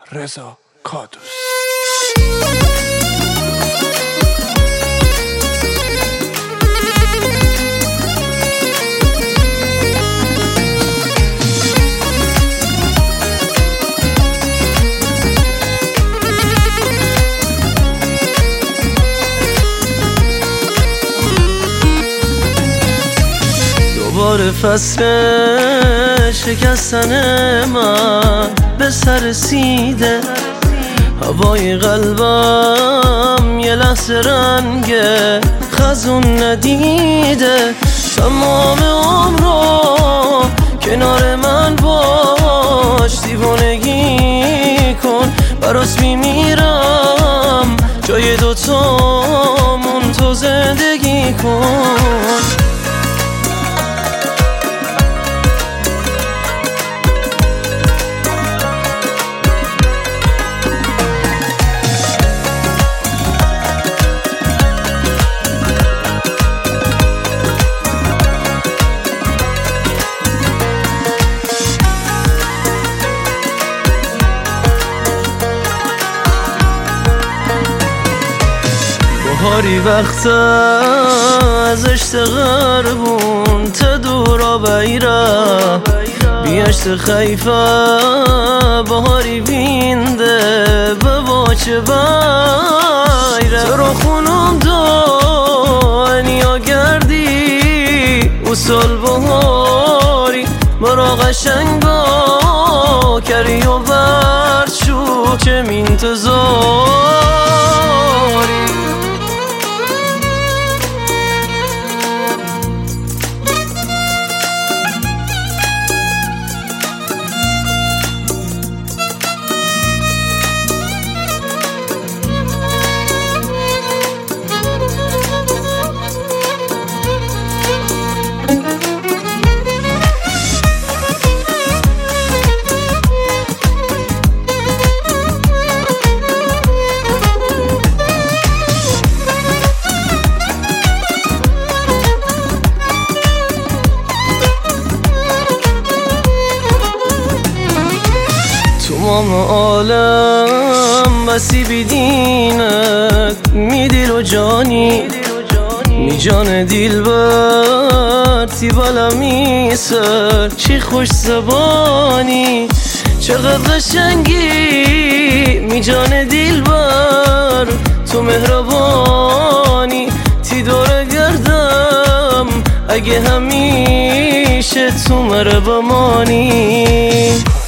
رضا کادوس. دوباره فصل شکستن من به سر رسیده، هوای قلبم یه لحظه رنگ خزون ندیده. تمام عمرو کنار من باش، دیوانگی کن براس میمیرم، جای دوتامون تو زندگی کن. بهاری وقت ازش غربون تا دورا بیره بیاشت خیفه بهاری بینده به باچه بیره. تو رو خونم دنیا گردی اصول بهاری مرا قشنگ با کری و برد شو که منتظاری. تمام عالم بسی بیدینت می دل و جانی می جان دیل بر تی بالا می سر چی خوش زبانی چقدر قشنگی می جان دیل بر تو مهربانی تی دور گردم اگه همیشه تو مرا بمانی.